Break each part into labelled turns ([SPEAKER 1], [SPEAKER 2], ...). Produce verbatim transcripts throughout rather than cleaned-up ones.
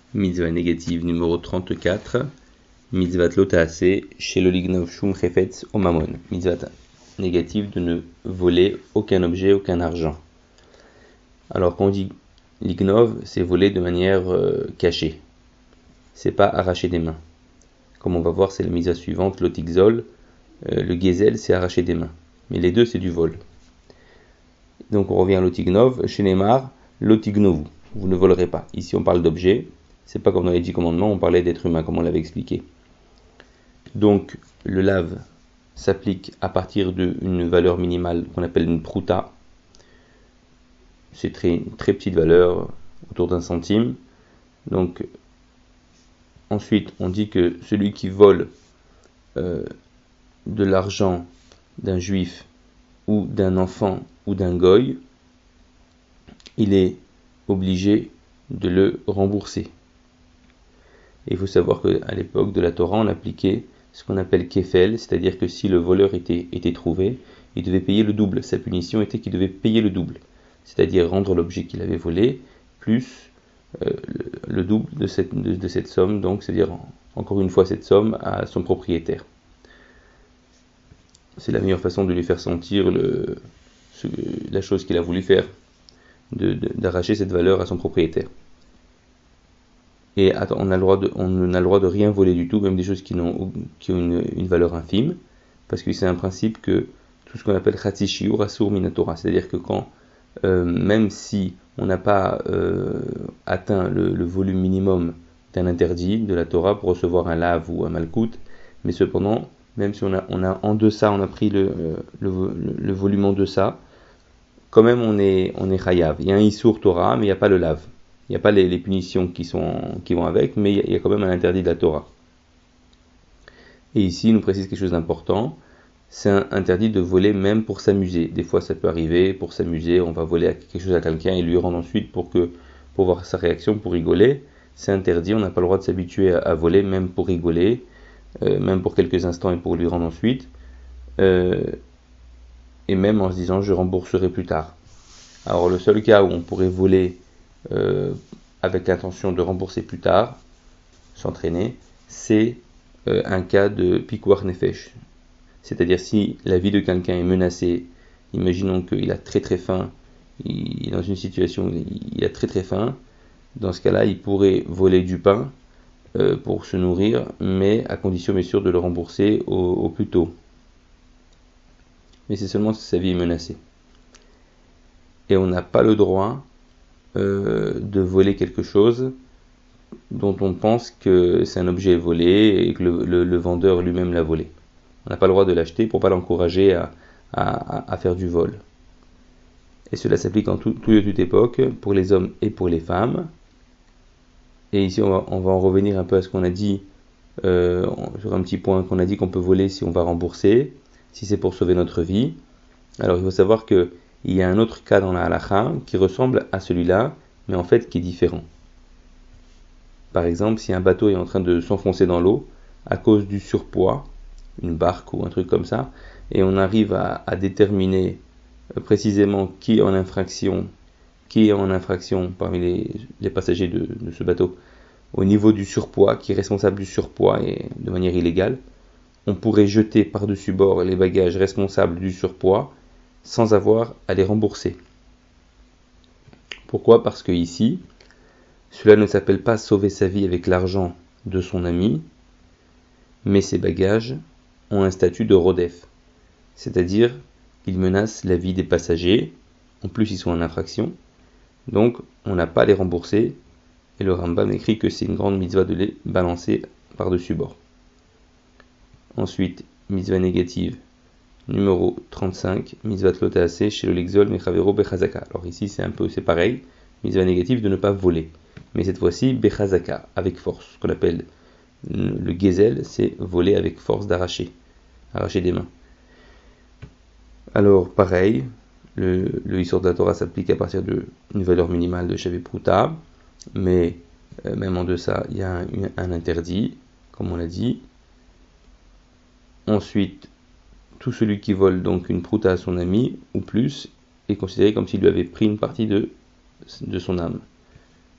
[SPEAKER 1] Mitzvah négative numéro trente-quatre. Mitzvah lotaase chez le lignov shum chefetz o mamon. Mitzvah négative de ne voler aucun objet, aucun argent. Alors quand on dit lignov, c'est voler de manière euh, cachée. C'est pas arracher des mains. Comme on va voir, c'est la mitzvah suivante, l'otigzol. Euh, le gezel, c'est arracher des mains. Mais les deux, c'est du vol. Donc on revient à l'otignov, chez Neymar, l'otignovu. Vous ne volerez pas. Ici on parle d'objets. C'est pas comme dans les dix commandements, on parlait d'être humain, comme on l'avait expliqué. Donc le lave s'applique à partir d'une valeur minimale qu'on appelle une prouta. C'est très, une très petite valeur, autour d'un centime. Donc ensuite on dit que celui qui vole euh, de l'argent d'un juif ou d'un enfant ou d'un goy, il est obligé de le rembourser. Et il faut savoir qu'à l'époque de la Torah, on appliquait ce qu'on appelle kefel, c'est-à-dire que si le voleur était, était trouvé, il devait payer le double. Sa punition était qu'il devait payer le double, c'est-à-dire rendre l'objet qu'il avait volé, plus euh, le, le double de cette, de, de cette somme, donc c'est-à-dire encore une fois cette somme à son propriétaire. C'est la meilleure façon de lui faire sentir le, ce, la chose qu'il a voulu faire, de, de, d'arracher cette valeur à son propriétaire. Et attends, on a le droit de, on n'a le droit de rien voler du tout, même des choses qui, n'ont, qui ont une, une valeur infime, parce que c'est un principe que tout ce qu'on appelle chatzi shiur asur minatora, c'est-à-dire que quand, euh, même si on n'a pas euh, atteint le, le volume minimum d'un interdit de la Torah pour recevoir un lave ou un malkout, mais cependant, même si on a, on a en deçà, on a pris le, le, le, le volume en deçà, quand même on est, on est chayav. Il y a un isur Torah, mais il n'y a pas le lave. Il n'y a pas les, les punitions qui, sont, qui vont avec, mais il y a quand même un interdit de la Torah. Et ici, il nous précise quelque chose d'important. C'est un interdit de voler même pour s'amuser. Des fois, ça peut arriver, pour s'amuser, on va voler quelque chose à quelqu'un et lui rendre ensuite pour, que, pour voir sa réaction, pour rigoler. C'est interdit, on n'a pas le droit de s'habituer à, à voler, même pour rigoler, euh, même pour quelques instants et pour lui rendre ensuite. Euh, et même en se disant, je rembourserai plus tard. Alors, le seul cas où on pourrait voler Euh, avec l'intention de rembourser plus tard, s'entraîner, c'est euh, un cas de pikuach nefesh. C'est-à-dire si la vie de quelqu'un est menacée, imaginons qu'il a très très faim, il est dans une situation où il a très très faim, dans ce cas-là, il pourrait voler du pain euh, pour se nourrir, mais à condition bien sûr de le rembourser au, au plus tôt. Mais c'est seulement si sa vie est menacée. Et on n'a pas le droit Euh, de voler quelque chose dont on pense que c'est un objet volé et que le, le, le vendeur lui-même l'a volé. On n'a pas le droit de l'acheter pour ne pas l'encourager à, à, à faire du vol. Et cela s'applique en tout, tout lieu, toute époque, pour les hommes et pour les femmes. Et ici, on va, on va en revenir un peu à ce qu'on a dit, euh, sur un petit point qu'on a dit qu'on peut voler si on va rembourser, si c'est pour sauver notre vie. Alors, il faut savoir que il y a un autre cas dans la halakha qui ressemble à celui-là, mais en fait qui est différent. Par exemple, si un bateau est en train de s'enfoncer dans l'eau à cause du surpoids, une barque ou un truc comme ça, et on arrive à, à déterminer précisément qui est en infraction, qui est en infraction parmi les, les passagers de, de ce bateau, au niveau du surpoids, qui est responsable du surpoids et de manière illégale, on pourrait jeter par-dessus bord les bagages responsables du surpoids sans avoir à les rembourser. Pourquoi ? Parce que ici, cela ne s'appelle pas sauver sa vie avec l'argent de son ami, mais ces bagages ont un statut de rodef, c'est-à-dire ils menacent la vie des passagers, en plus ils sont en infraction, donc on n'a pas à les rembourser, et le Rambam écrit que c'est une grande mitzvah de les balancer par-dessus bord. Ensuite, mitzvah négative, numéro trente-cinq, mitzvah lotaase chez le lexol mechavero bechazaka. Alors ici c'est un peu, c'est pareil, mitzvah négative de ne pas voler, mais cette fois-ci bechazaka, avec force. Ce qu'on appelle le gezel, c'est voler avec force, d'arracher, arracher des mains. Alors pareil, le, le Issur de la Torah s'applique à partir d'une valeur minimale de Shavé Prouta, mais euh, même en deçà il y a un, un interdit, comme on l'a dit. Ensuite, tout celui qui vole donc une prouta à son ami, ou plus, est considéré comme s'il lui avait pris une partie de, de son âme.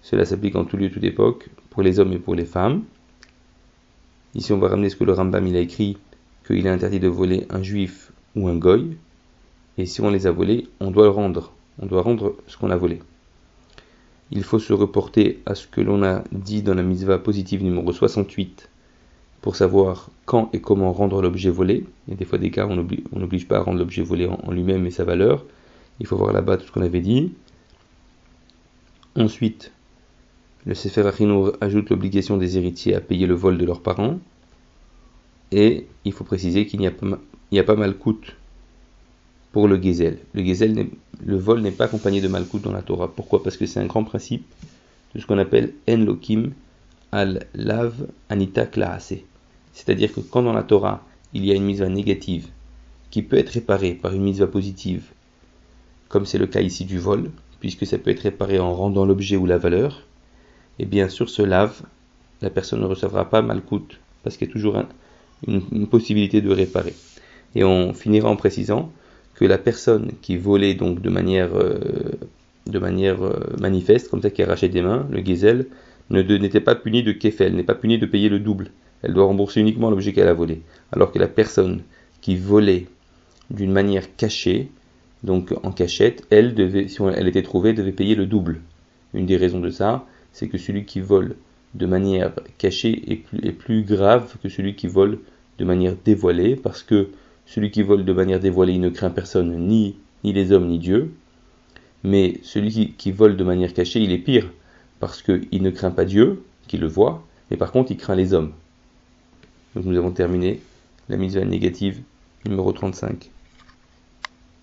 [SPEAKER 1] Cela s'applique en tout lieu, toute époque, pour les hommes et pour les femmes. Ici, on va ramener ce que le Rambam il a écrit, qu'il est interdit de voler un juif ou un goy. Et si on les a volés, on doit le rendre. On doit rendre ce qu'on a volé. Il faut se reporter à ce que l'on a dit dans la mitzvah positive numéro soixante-huit pour savoir quand et comment rendre l'objet volé. Il y a des fois des cas où on n'oblige pas à rendre l'objet volé en, en lui-même et sa valeur. Il faut voir là-bas tout ce qu'on avait dit. Ensuite, le Sefer HaChinuch ajoute l'obligation des héritiers à payer le vol de leurs parents. Et il faut préciser qu'il n'y a pas, il n'y a pas malkout pour le gezel. Le gezel, le vol n'est pas accompagné de malkout dans la Torah. Pourquoi ? Parce que c'est un grand principe de ce qu'on appelle en lokim al lav anita klaase. C'est-à-dire que quand dans la Torah, il y a une mitzvah négative qui peut être réparée par une mitzvah positive, comme c'est le cas ici du vol, puisque ça peut être réparé en rendant l'objet ou la valeur, et bien sur ce lave, la personne ne recevra pas malkout, parce qu'il y a toujours un, une, une possibilité de réparer. Et on finira en précisant que la personne qui volait donc de manière, euh, de manière euh, manifeste, comme ça qui arrachait des mains, le gezel, ne de, n'était pas punie de kefel, n'est pas punie de payer le double. Elle doit rembourser uniquement l'objet qu'elle a volé. Alors que la personne qui volait d'une manière cachée, donc en cachette, elle devait, si elle était trouvée, devait payer le double. Une des raisons de ça, c'est que celui qui vole de manière cachée est plus, est plus grave que celui qui vole de manière dévoilée, parce que celui qui vole de manière dévoilée, il ne craint personne, ni, ni les hommes, ni Dieu. Mais celui qui, qui vole de manière cachée, il est pire, parce qu'il ne craint pas Dieu, qui le voit, mais par contre, il craint les hommes. Donc nous avons terminé la mitzvah négative numéro trente-cinq.